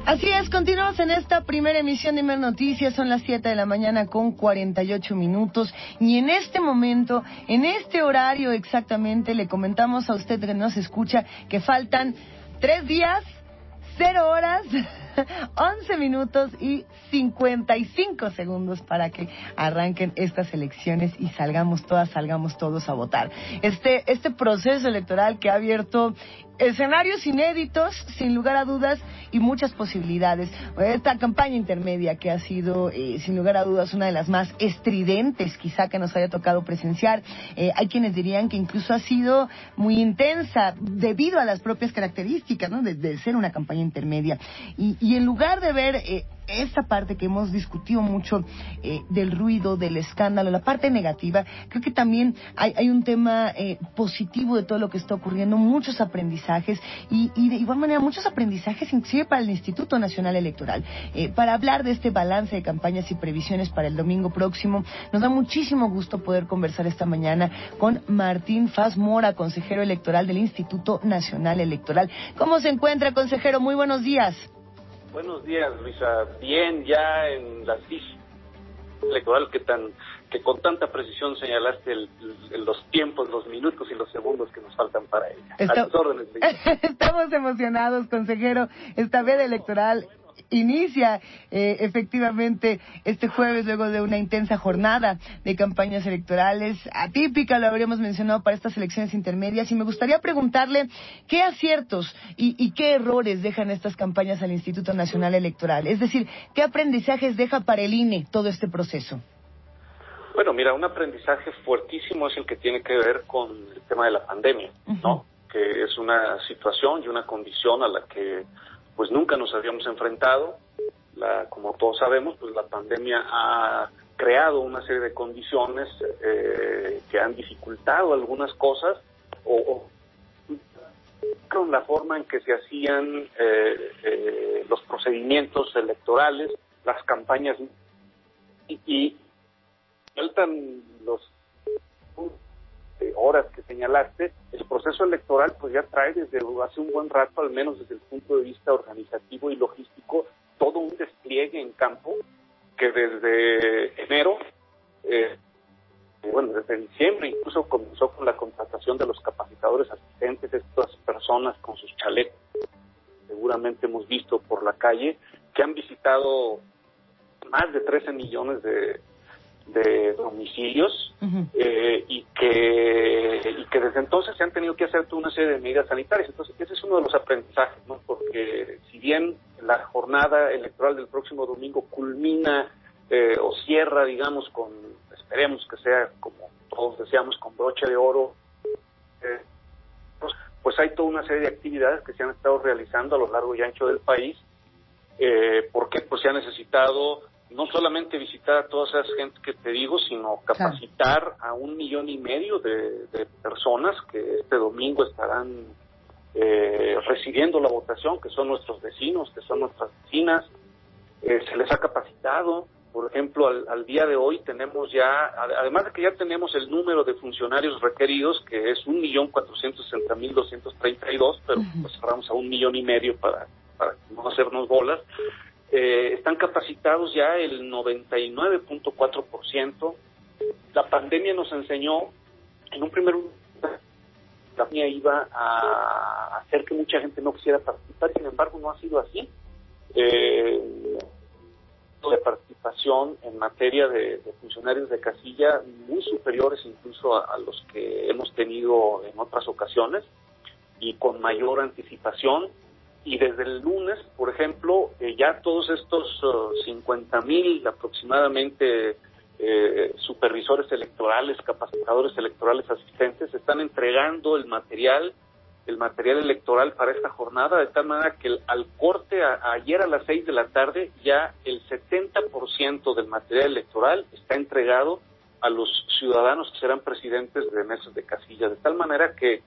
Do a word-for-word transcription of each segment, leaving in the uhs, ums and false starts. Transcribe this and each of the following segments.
Así es, continuamos en esta primera emisión de Mer Noticias, son las siete de la mañana con cuarenta y ocho minutos y en este momento, en este horario exactamente, le comentamos a usted que nos escucha que faltan tres días, cero horas, once minutos y cincuenta y cinco segundos para que arranquen estas elecciones y salgamos todas, salgamos todos a votar. Este, este proceso electoral que ha abierto escenarios inéditos, sin lugar a dudas, y muchas posibilidades. Esta campaña intermedia que ha sido, eh, sin lugar a dudas, una de las más estridentes quizá que nos haya tocado presenciar. Eh, hay quienes dirían que incluso ha sido muy intensa debido a las propias características, ¿no?, de, de ser una campaña intermedia. Y, y en lugar de ver eh, esta parte que hemos discutido mucho eh, del ruido, del escándalo, la parte negativa, creo que también hay, hay un tema eh, positivo de todo lo que está ocurriendo, muchos aprendizajes y, y de igual manera muchos aprendizajes inclusive para el Instituto Nacional Electoral. Eh, para hablar de este balance de campañas y previsiones para el domingo próximo, nos da muchísimo gusto poder conversar esta mañana con Martín Faz Mora, consejero electoral del Instituto Nacional Electoral. ¿Cómo se encuentra, consejero? Muy buenos días. Buenos días, Luisa. Bien, ya en la ficha electoral que tan que con tanta precisión señalaste el, el, los tiempos, los minutos y los segundos que nos faltan para ella. Está... A tus órdenes, Estamos emocionados, consejero. Esta veda electoral inicia eh, efectivamente este jueves luego de una intensa jornada de campañas electorales atípica, lo habríamos mencionado, para estas elecciones intermedias, y me gustaría preguntarle qué aciertos y, y qué errores dejan estas campañas al Instituto Nacional Electoral, es decir, qué aprendizajes deja para el I N E todo este proceso. Bueno, mira, un aprendizaje fuertísimo es el que tiene que ver con el tema de la pandemia, uh-huh. ¿no? Que es una situación y una condición a la que pues nunca nos habíamos enfrentado. La, como todos sabemos, pues la pandemia ha creado una serie de condiciones eh, que han dificultado algunas cosas o, o con la forma en que se hacían eh, eh, los procedimientos electorales, las campañas, y, y faltan los eh, horas que señalaste. El proceso electoral pues ya trae desde hace un buen rato, al menos desde el punto de vista organizativo y logístico, todo un despliegue en campo que desde enero, eh, bueno, desde diciembre incluso comenzó con la contratación de los capacitadores asistentes, estas personas con sus chalecos, seguramente hemos visto por la calle, que han visitado más de trece millones de de domicilios, uh-huh. eh, y que y que desde entonces se han tenido que hacer toda una serie de medidas sanitarias. Entonces ese es uno de los aprendizajes, ¿no? Porque si bien la jornada electoral del próximo domingo culmina eh, o cierra, digamos, con, esperemos que sea como todos deseamos, con broche de oro, eh, pues, pues hay toda una serie de actividades que se han estado realizando a lo largo y ancho del país, eh, porque pues se ha necesitado no solamente visitar a toda esa gente que te digo, sino capacitar claro. a un millón y medio de, de personas que este domingo estarán eh, recibiendo la votación, que son nuestros vecinos, que son nuestras vecinas. Eh, se les ha capacitado. Por ejemplo, al, al día de hoy tenemos ya, además de que ya tenemos el número de funcionarios requeridos, que es un millón cuatrocientos sesenta mil doscientos treinta y dos, pero uh-huh. pues cerramos a un millón y medio para, para no hacernos bolas. Eh, están capacitados ya el noventa y nueve punto cuatro por ciento. La pandemia nos enseñó, en un primer momento, la pandemia iba a hacer que mucha gente no quisiera participar, sin embargo no ha sido así. Eh, de participación en materia de, de funcionarios de casilla muy superiores incluso a, a los que hemos tenido en otras ocasiones y con mayor anticipación. Y desde el lunes, por ejemplo, eh, ya todos estos uh, cincuenta mil aproximadamente eh, supervisores electorales, capacitadores electorales, asistentes, están entregando el material, el material electoral para esta jornada, de tal manera que el, al corte a, ayer a las seis de la tarde ya el setenta por ciento del material electoral está entregado a los ciudadanos que serán presidentes de mesas de casilla, de tal manera que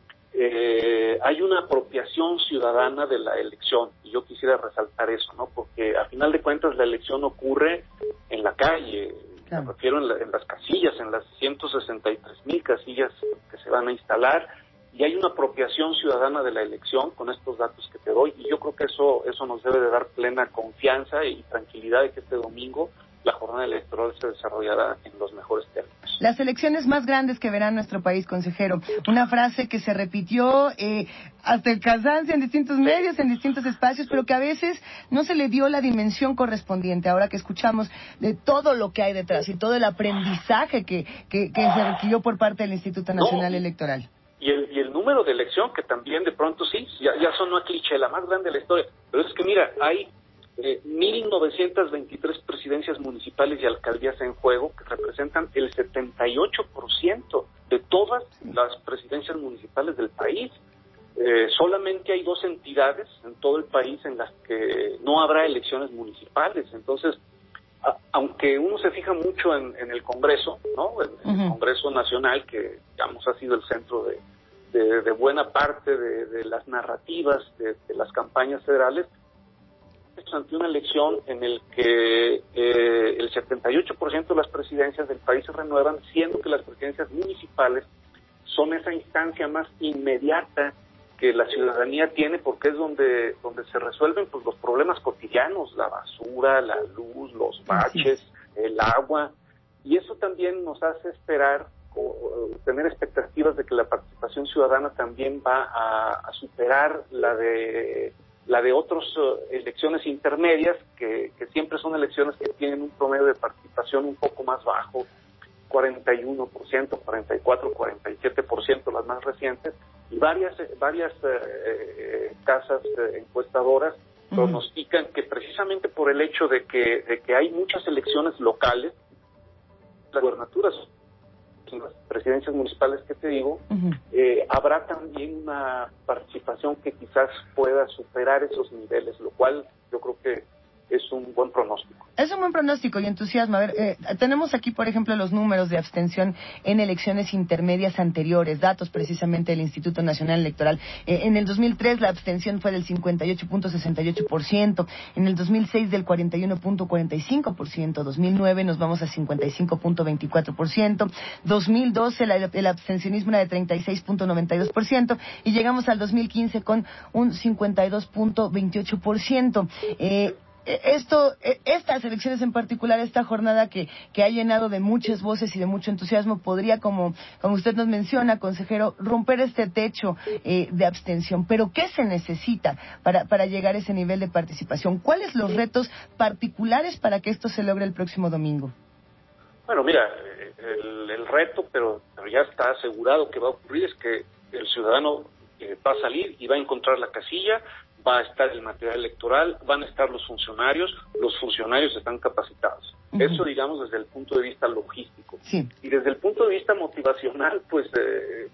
Eh, hay una apropiación ciudadana de la elección, y yo quisiera resaltar eso, ¿no? Porque a final de cuentas la elección ocurre en la calle, claro. Me refiero en, la, en las casillas, en las ciento sesenta y tres mil casillas que se van a instalar, y hay una apropiación ciudadana de la elección con estos datos que te doy, y yo creo que eso eso nos debe de dar plena confianza y tranquilidad de que este domingo la jornada electoral se desarrollará en los mejores términos. Las elecciones más grandes que verá nuestro país, consejero. Una frase que se repitió eh, hasta el cansancio en distintos medios, en distintos espacios, pero que a veces no se le dio la dimensión correspondiente. Ahora que escuchamos de todo lo que hay detrás y todo el aprendizaje que, que, que se requirió por parte del Instituto Nacional No. Electoral. Y el, y el número de elección, que también de pronto sí, ya, ya sonó a cliché, la más grande de la historia. Pero es que mira, hay eh, mil novecientas veintitrés presidencias municipales y alcaldías en juego, que representan el setenta y ocho por ciento de todas las presidencias municipales del país. Eh, solamente hay dos entidades en todo el país en las que no habrá elecciones municipales. Entonces, a, aunque uno se fija mucho en, en el Congreso, ¿no? En, en uh-huh. el Congreso Nacional, que digamos ha sido el centro de, de, de buena parte de, de las narrativas de, de las campañas federales, ante una elección en el que eh, el setenta y ocho por ciento de las presidencias del país se renuevan, siendo que las presidencias municipales son esa instancia más inmediata que la ciudadanía tiene, porque es donde donde se resuelven pues los problemas cotidianos, la basura, la luz, los baches, el agua, y eso también nos hace esperar o tener expectativas de que la participación ciudadana también va a, a superar la de la de otras uh, elecciones intermedias, que, que siempre son elecciones que tienen un promedio de participación un poco más bajo, cuarenta y uno por ciento, cuarenta y cuatro, cuarenta y siete por ciento las más recientes, y varias varias eh, eh, casas eh, encuestadoras uh-huh. pronostican que precisamente por el hecho de que de que hay muchas elecciones locales, las gubernaturas, las presidencias municipales que te digo, uh-huh. eh, habrá también una participación que quizás pueda superar esos niveles, lo cual yo creo que es un buen pronóstico. Es un buen pronóstico y entusiasmo. A ver, eh, tenemos aquí, por ejemplo, los números de abstención en elecciones intermedias anteriores, datos precisamente del Instituto Nacional Electoral. Eh, en el dos mil tres la abstención fue del cincuenta y ocho punto sesenta y ocho por ciento, en el dos mil seis del cuarenta y uno punto cuarenta y cinco por ciento, dos mil nueve nos vamos a cincuenta y cinco punto veinticuatro por ciento, dos mil doce la, el abstencionismo era de treinta y seis punto noventa y dos por ciento y llegamos al dos mil quince con un cincuenta y dos punto veintiocho por ciento. Eh, Esto, estas elecciones en particular, esta jornada que, que ha llenado de muchas voces y de mucho entusiasmo, podría, como, como usted nos menciona, consejero, romper este techo eh, de abstención. Pero ¿qué se necesita para, para llegar a ese nivel de participación? ¿Cuáles los retos particulares para que esto se logre el próximo domingo? Bueno, mira, el, el reto, pero, pero ya está asegurado que va a ocurrir, es que el ciudadano eh, va a salir y va a encontrar la casilla, va a estar el material electoral, van a estar los funcionarios, los funcionarios están capacitados. Uh-huh. Eso, digamos, desde el punto de vista logístico. Sí. Y desde el punto de vista motivacional, pues eh,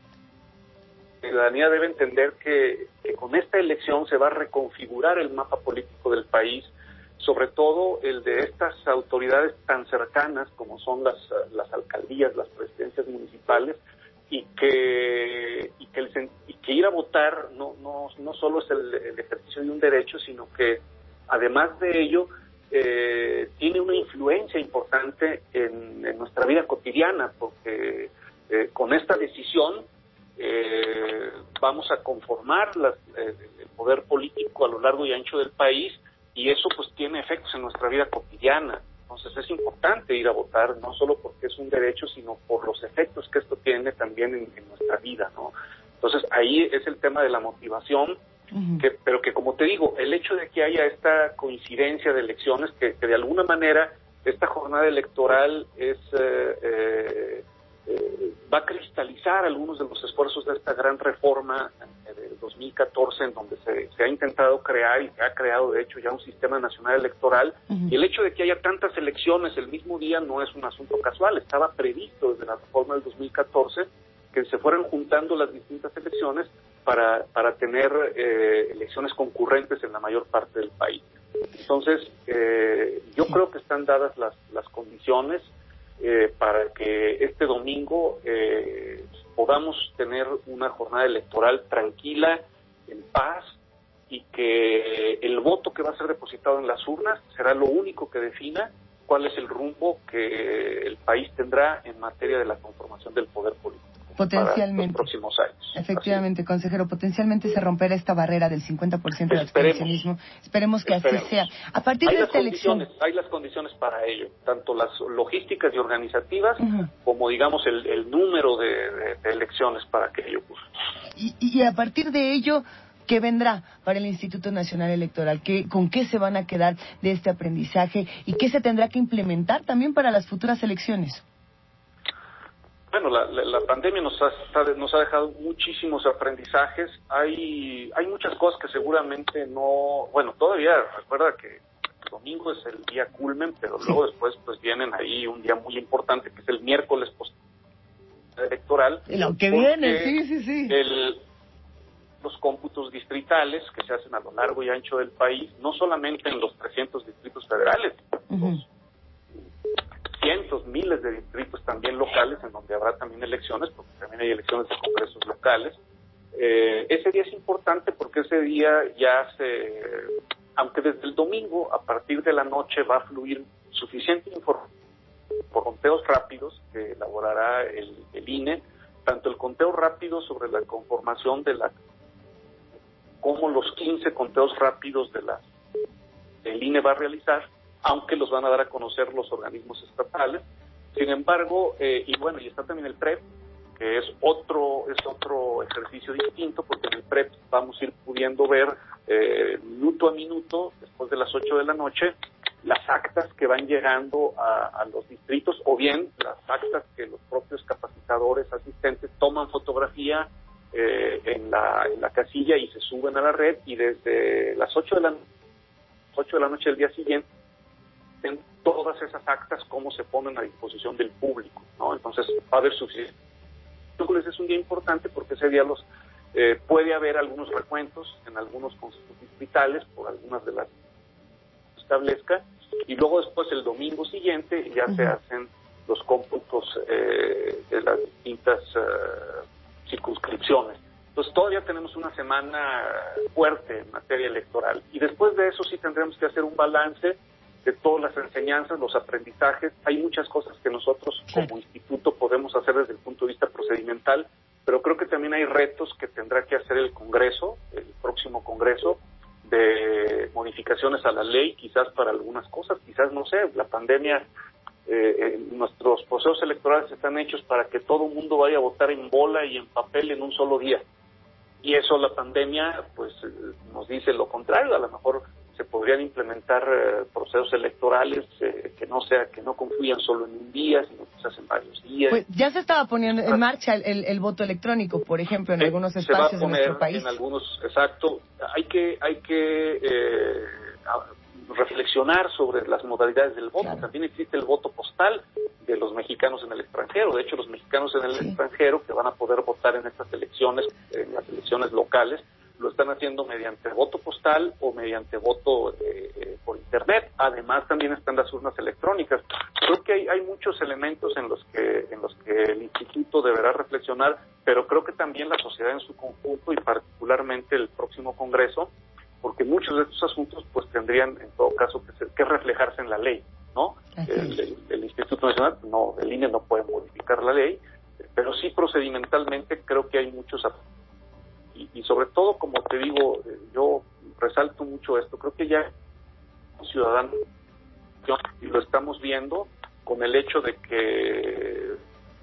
la ciudadanía debe entender que, que con esta elección se va a reconfigurar el mapa político del país, sobre todo el de estas autoridades tan cercanas como son las, las alcaldías, las presidencias municipales, y que y que, el, y que ir a votar no no no solo es el, el ejercicio de un derecho, sino que además de ello eh, tiene una influencia importante en, en nuestra vida cotidiana, porque eh, con esta decisión eh, vamos a conformar las, eh, el poder político a lo largo y ancho del país, y eso pues tiene efectos en nuestra vida cotidiana. Entonces es importante ir a votar, no solo porque es un derecho, sino por los efectos que esto tiene también en, en nuestra vida, ¿no? Entonces ahí es el tema de la motivación, uh-huh. que, pero que como te digo, el hecho de que haya esta coincidencia de elecciones, que, que de alguna manera esta jornada electoral es eh, eh, eh, va a cristalizar algunos de los esfuerzos de esta gran reforma del dos mil catorce, en donde se, se ha intentado crear y se ha creado de hecho ya un sistema nacional electoral, uh-huh. y el hecho de que haya tantas elecciones el mismo día no es un asunto casual, estaba previsto desde la reforma del dos mil catorce que se fueran juntando las distintas elecciones para, para tener eh, elecciones concurrentes en la mayor parte del país. Entonces, eh, yo creo que están dadas las, las condiciones eh, para que este domingo eh, podamos tener una jornada electoral tranquila, en paz, y que el voto que va a ser depositado en las urnas será lo único que defina cuál es el rumbo que el país tendrá en materia de la conformación del poder político. Potencialmente. para los próximos años. Efectivamente, consejero, potencialmente se romperá esta barrera del cincuenta por ciento de abstencionismo. Esperemos que Esperemos. así sea. A partir hay de las esta elección... Hay las condiciones para ello, tanto las logísticas y organizativas, uh-huh. como, digamos, el, el número de, de, de elecciones para que ello ocurra. Y, y a partir de ello... ¿Qué vendrá para el Instituto Nacional Electoral? ¿Qué, ¿Con qué se van a quedar de este aprendizaje? ¿Y qué se tendrá que implementar también para las futuras elecciones? Bueno, la, la, la pandemia nos ha, nos ha dejado muchísimos aprendizajes. Hay hay muchas cosas que seguramente no... Bueno, todavía recuerda que el domingo es el día culmen, pero sí. Luego después pues vienen ahí un día muy importante que es el miércoles post electoral. Lo que viene, sí, sí, sí. El, los cómputos distritales que se hacen a lo largo y ancho del país, no solamente en los trescientos distritos federales, uh-huh. los cientos, miles de distritos también locales, en donde habrá también elecciones, porque también hay elecciones de congresos locales. Eh, ese día es importante porque ese día ya se, aunque desde el domingo, a partir de la noche, va a fluir suficiente información por conteos rápidos que elaborará el, el I N E, tanto el conteo rápido sobre la conformación de la como los quince conteos rápidos de la el I N E va a realizar, aunque los van a dar a conocer los organismos estatales. Sin embargo, eh, y bueno, y está también el P R E P, que es otro es otro ejercicio distinto, porque en el P R E P vamos a ir pudiendo ver eh, minuto a minuto, después de las ocho de la noche, las actas que van llegando a, a los distritos, o bien las actas que los propios capacitadores asistentes toman fotografía Eh, en la en la casilla y se suben a la red, y desde las ocho de la ocho de la noche del día siguiente en todas esas actas cómo se ponen a disposición del público, ¿no? Entonces va a haber suficiente. Es un día importante porque ese día los eh, puede haber algunos recuentos en algunos consejos distritales por algunas de las que establezca, y luego después el domingo siguiente ya uh-huh. se hacen los cómputos eh, de las distintas uh, circunscripciones. Entonces todavía tenemos una semana fuerte en materia electoral, y después de eso sí tendremos que hacer un balance de todas las enseñanzas, los aprendizajes. Hay muchas cosas que nosotros sí. como instituto podemos hacer desde el punto de vista procedimental, pero creo que también hay retos que tendrá que hacer el Congreso, el próximo Congreso, de modificaciones a la ley, quizás para algunas cosas, quizás no sé, la pandemia... Eh, eh, nuestros procesos electorales están hechos para que todo el mundo vaya a votar en bola y en papel en un solo día, y eso la pandemia pues eh, nos dice lo contrario. A lo mejor se podrían implementar eh, procesos electorales eh, que no sea que no confluyan solo en un día, sino que se hacen varios días. Pues ya se estaba poniendo en marcha el, el, el voto electrónico, por ejemplo, en eh, algunos espacios se va a poner de nuestro país. En algunos, exacto. Hay que hay que eh, reflexionar sobre las modalidades del voto. Claro. También existe el voto postal de los mexicanos en el extranjero. De hecho, los mexicanos en el sí. extranjero que van a poder votar en estas elecciones, en las elecciones locales, lo están haciendo mediante voto postal o mediante voto eh, eh, por internet. Además, también están las urnas electrónicas. Creo que hay, hay muchos elementos en los que en los que el instituto deberá reflexionar, pero creo que también la sociedad en su conjunto, y particularmente el próximo Congreso, porque muchos de estos asuntos pues tendrían en todo caso que, ser, que reflejarse en la ley, ¿no? El, el, el Instituto Nacional, no, el I N E no puede modificar la ley, pero sí procedimentalmente creo que hay muchos y, y sobre todo, como te digo, yo resalto mucho esto, creo que ya un ciudadano, y lo estamos viendo con el hecho de que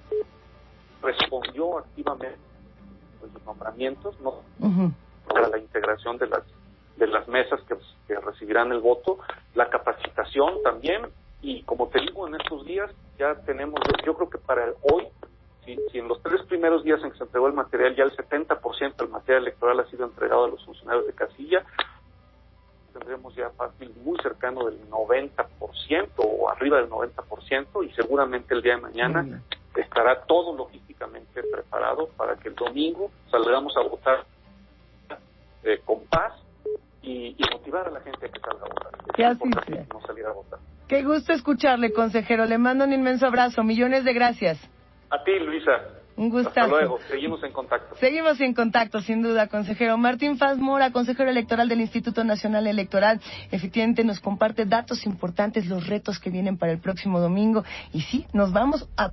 respondió activamente a los nombramientos, ¿no? Uh-huh. Para la integración de las de las mesas que, que recibirán el voto, la capacitación también, y como te digo, en estos días ya tenemos, yo creo que para el hoy, si, si en los tres primeros días en que se entregó el material, ya el setenta por ciento del material electoral ha sido entregado a los funcionarios de casilla, tendremos ya fácil muy cercano del noventa por ciento o arriba del noventa por ciento, y seguramente el día de mañana mm. estará todo logísticamente preparado para que el domingo salgamos a votar eh, con paz y, y motivar a la gente a que salga a votar. Que así sea. No salir a votar. Qué gusto escucharle, consejero. Le mando un inmenso abrazo. Millones de gracias. A ti, Luisa. Un gustazo. Hasta luego. Seguimos en contacto. Seguimos en contacto, sin duda, consejero. Martín Faz Mora, consejero electoral del Instituto Nacional Electoral, efectivamente nos comparte datos importantes, los retos que vienen para el próximo domingo. Y sí, nos vamos a